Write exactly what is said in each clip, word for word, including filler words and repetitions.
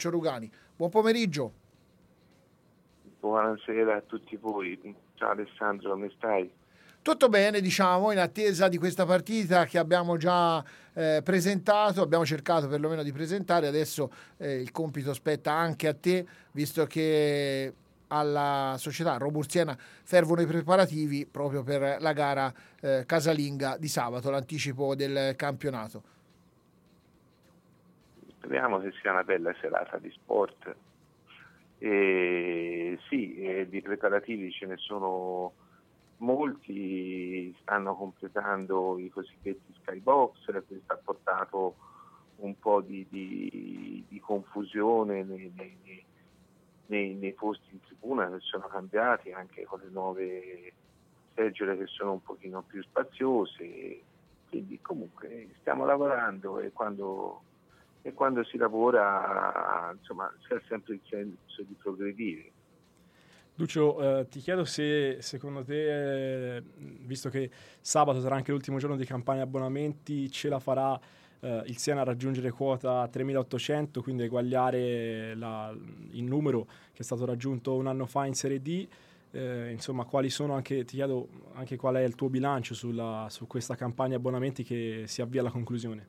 Ferruccio Rugani. Buon pomeriggio. Buonasera a tutti voi. Ciao Alessandro, come stai? Tutto bene, diciamo, in attesa di questa partita che abbiamo già eh, presentato, abbiamo cercato perlomeno di presentare, adesso eh, il compito spetta anche a te, visto che alla società Roburziana fervono i preparativi proprio per la gara eh, casalinga di sabato, l'anticipo del campionato. Speriamo che sia una bella serata di sport. E sì, eh, di preparativi ce ne sono molti, stanno completando i cosiddetti skybox, questo ha portato un po' di, di, di confusione nei, nei, nei, nei posti in tribuna che sono cambiati, anche con le nuove seggiole che sono un pochino più spaziose, quindi comunque stiamo lavorando e quando, e quando si lavora insomma si ha sempre il senso di progredire. Lucio, eh, ti chiedo se secondo te, eh, visto che sabato sarà anche l'ultimo giorno di campagna abbonamenti, ce la farà eh, il Siena a raggiungere quota tremilaottocento, quindi eguagliare la, il numero che è stato raggiunto un anno fa in Serie D? Eh, insomma, quali sono anche, ti chiedo anche qual è il tuo bilancio sulla, su questa campagna abbonamenti che si avvia alla conclusione?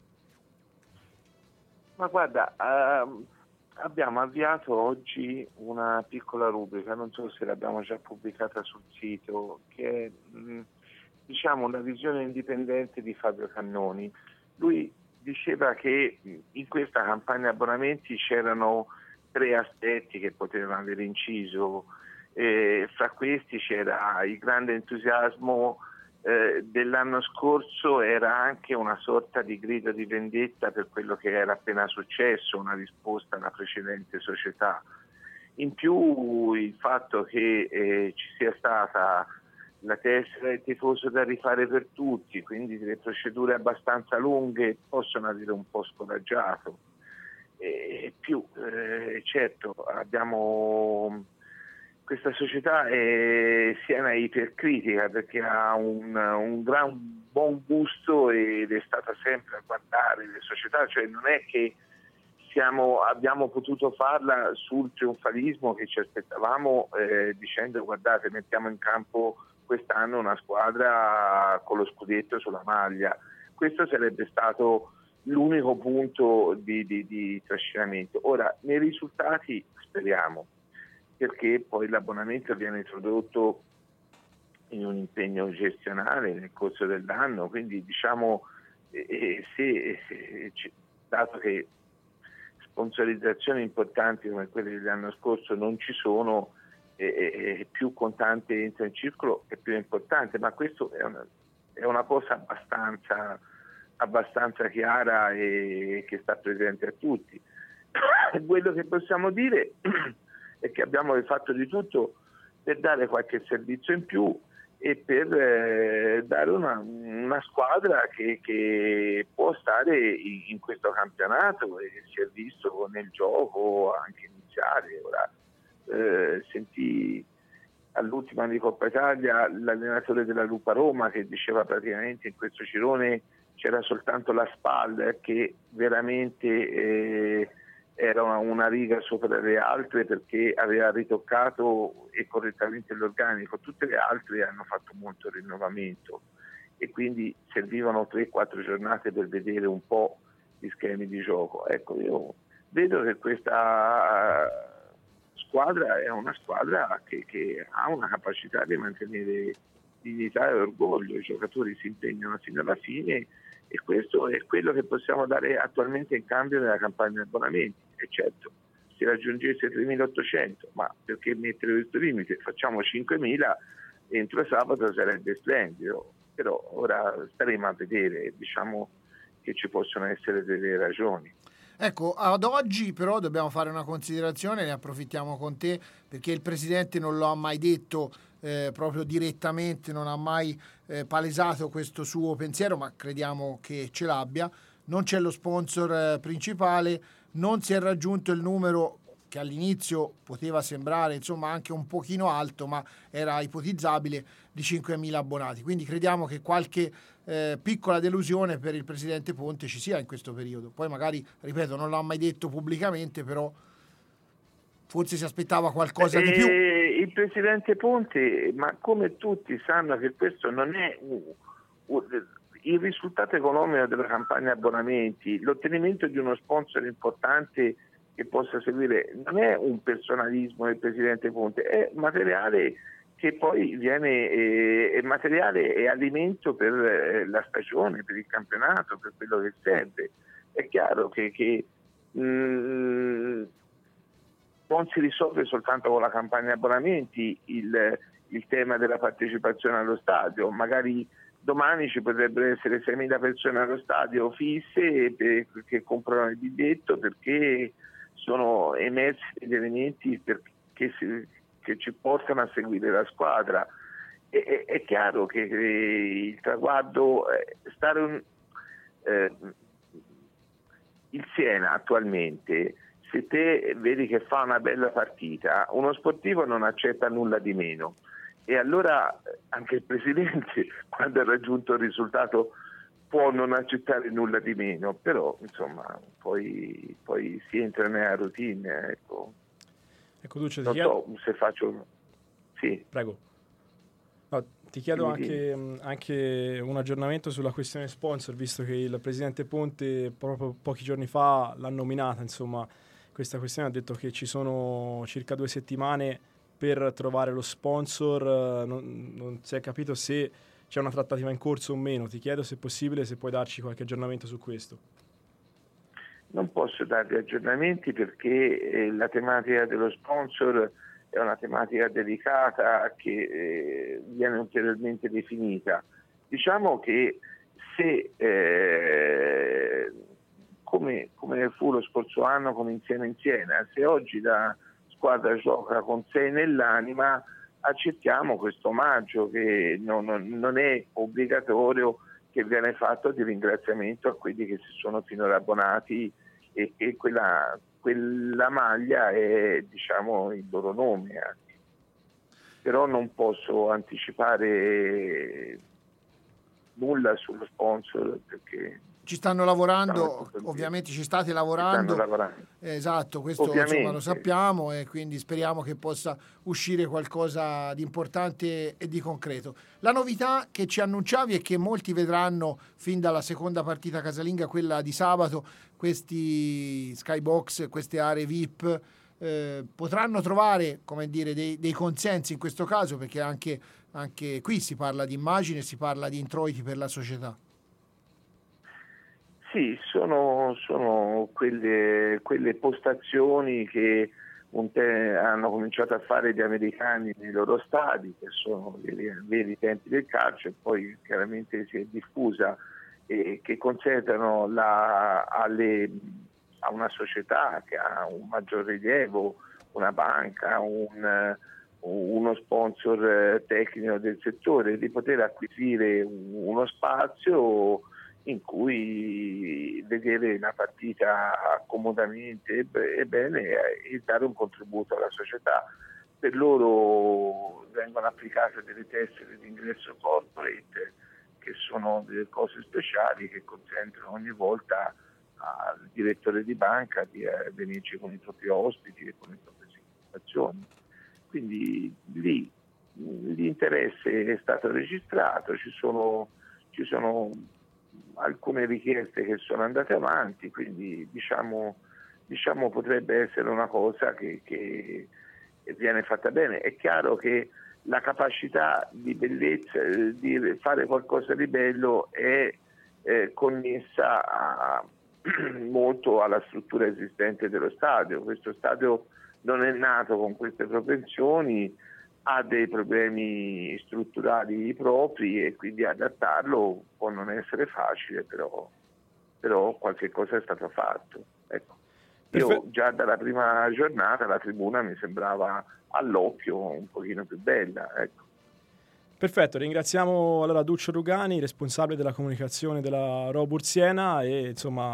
Ma guarda, uh... abbiamo avviato oggi una piccola rubrica, non so se l'abbiamo già pubblicata sul sito, che è mh, diciamo una visione indipendente di Fabio Cannoni. Lui diceva che in questa campagna abbonamenti c'erano tre aspetti che potevano aver inciso, e fra questi c'era il grande entusiasmo eh, dell'anno scorso, era anche una sorta di grido di vendetta per quello che era appena successo, una risposta alla precedente società. In più il fatto che eh, ci sia stata la tessera del tifoso da rifare per tutti, quindi delle procedure abbastanza lunghe, possono avere un po' scoraggiato. E più, eh, certo, abbiamo... questa società è Siena ipercritica perché ha un, un gran buon gusto ed è stata sempre a guardare le società, cioè non è che siamo, abbiamo potuto farla sul trionfalismo che ci aspettavamo eh, dicendo guardate mettiamo in campo quest'anno una squadra con lo scudetto sulla maglia. Questo sarebbe stato l'unico punto di, di, di trascinamento. Ora, nei risultati speriamo, perché poi l'abbonamento viene introdotto in un impegno gestionale nel corso dell'anno, quindi diciamo eh, se, eh, dato che sponsorizzazioni importanti come quelle dell'anno scorso non ci sono, eh, eh, più contante entra in circolo è più importante, ma questo è una, è una cosa abbastanza, abbastanza chiara e che sta presente a tutti. Quello che possiamo dire è che abbiamo fatto di tutto per dare qualche servizio in più e per eh, dare una, una squadra che, che può stare in, in questo campionato e si è visto nel gioco anche iniziale. Ora eh, sentì all'ultima di Coppa Italia l'allenatore della Lupa Roma che diceva praticamente in questo girone c'era soltanto la SPAL che veramente eh, era una, una riga sopra le altre perché aveva ritoccato e correttamente l'organico, tutte le altre hanno fatto molto rinnovamento e quindi servivano tre quattro giornate per vedere un po' gli schemi di gioco. Ecco, io vedo che questa squadra è una squadra che, che ha una capacità di mantenere dignità e orgoglio, i giocatori si impegnano fino alla fine e questo è quello che possiamo dare attualmente in cambio nella campagna di abbonamenti. E certo, se raggiungesse tremilaottocento, ma perché mettere questo limite? Facciamo cinquemila, entro sabato sarebbe splendido, però ora staremo a vedere, diciamo che ci possono essere delle ragioni. Ecco, ad oggi però dobbiamo fare una considerazione, ne approfittiamo con te, perché il Presidente non lo ha mai detto eh, proprio direttamente, non ha mai eh, palesato questo suo pensiero, ma crediamo che ce l'abbia. Non c'è lo sponsor eh, principale, non si è raggiunto il numero che all'inizio poteva sembrare insomma anche un pochino alto, ma era ipotizzabile, di cinquemila abbonati. Quindi crediamo che qualche eh, piccola delusione per il presidente Ponte ci sia in questo periodo. Poi magari, ripeto, non l'ha mai detto pubblicamente, però forse si aspettava qualcosa e di più. Il presidente Ponte, ma come tutti sanno che questo non è un, un, il risultato economico della campagna abbonamenti, l'ottenimento di uno sponsor importante che possa seguire, non è un personalismo del presidente Ponte, è materiale che poi viene, eh, è materiale e alimento per eh, la stagione, per il campionato, per quello che serve. È chiaro che, che mh, non si risolve soltanto con la campagna abbonamenti il, il tema della partecipazione allo stadio. Magari domani ci potrebbero essere seimila persone allo stadio fisse per, che comprano il biglietto perché sono emersi degli elementi per, che, si, che ci portano a seguire la squadra. E, è, è chiaro che eh, il traguardo eh, stare un, eh, il Siena attualmente, se te vedi che fa una bella partita, uno sportivo non accetta nulla di meno, e allora anche il presidente, quando ha raggiunto il risultato, può non accettare nulla di meno, però insomma poi, poi si entra nella routine. Ecco, ecco Duccio, non ti chiedo... so se faccio... Sì. Prego. No, ti chiedo anche, anche un aggiornamento sulla questione sponsor, visto che il presidente Ponte proprio pochi giorni fa l'ha nominata, insomma, questa questione, ha detto che ci sono circa due settimane per trovare lo sponsor, non, non si è capito se c'è una trattativa in corso o meno. Ti chiedo se è possibile, se puoi darci qualche aggiornamento su questo. Non posso darvi aggiornamenti perché eh, la tematica dello sponsor è una tematica delicata che eh, viene ulteriormente definita. Diciamo che se, eh, come, come fu lo scorso anno con Insieme Insieme, se oggi la squadra gioca con sei nell'anima, accettiamo questo omaggio che non, non è obbligatorio, che viene fatto di ringraziamento a quelli che si sono finora abbonati, e che quella, quella maglia è, diciamo, il loro nome anche. Però non posso anticipare nulla sullo sponsor perché ci stanno lavorando, ovviamente ci state lavorando, ci stanno lavorando. Esatto, questo insomma, lo sappiamo, e quindi speriamo che possa uscire qualcosa di importante e di concreto. La novità che ci annunciavi è che molti vedranno fin dalla seconda partita casalinga, quella di sabato, questi skybox, queste aree V I P eh, potranno trovare, come dire, dei, dei consensi in questo caso, perché anche, anche qui si parla di immagine, si parla di introiti per la società. Sì, sono, sono quelle, quelle postazioni che un te hanno cominciato a fare gli americani nei loro stadi, che sono i veri tempi del calcio, e poi chiaramente si è diffusa, e che consentono la, alle, a una società che ha un maggior rilievo, una banca, un, uno sponsor tecnico del settore, di poter acquisire uno spazio in cui vedere la partita comodamente e bene e dare un contributo alla società. Per loro vengono applicate delle tessere di ingresso corporate, che sono delle cose speciali che consentono ogni volta al direttore di banca di venirci con i propri ospiti e con le proprie situazioni. Quindi lì l'interesse è stato registrato, ci sono, ci sono alcune richieste che sono andate avanti, quindi diciamo, diciamo potrebbe essere una cosa che, che viene fatta bene. È chiaro che la capacità di bellezza, di fare qualcosa di bello è eh, connessa a, molto alla struttura esistente dello stadio. Questo stadio non è nato con queste propensioni, ha dei problemi strutturali propri e quindi adattarlo può non essere facile, però, però qualche cosa è stato fatto. Ecco. Io già dalla prima giornata la tribuna mi sembrava all'occhio un pochino più bella. Ecco. Perfetto, ringraziamo allora Duccio Rugani, responsabile della comunicazione della Robur Siena, e insomma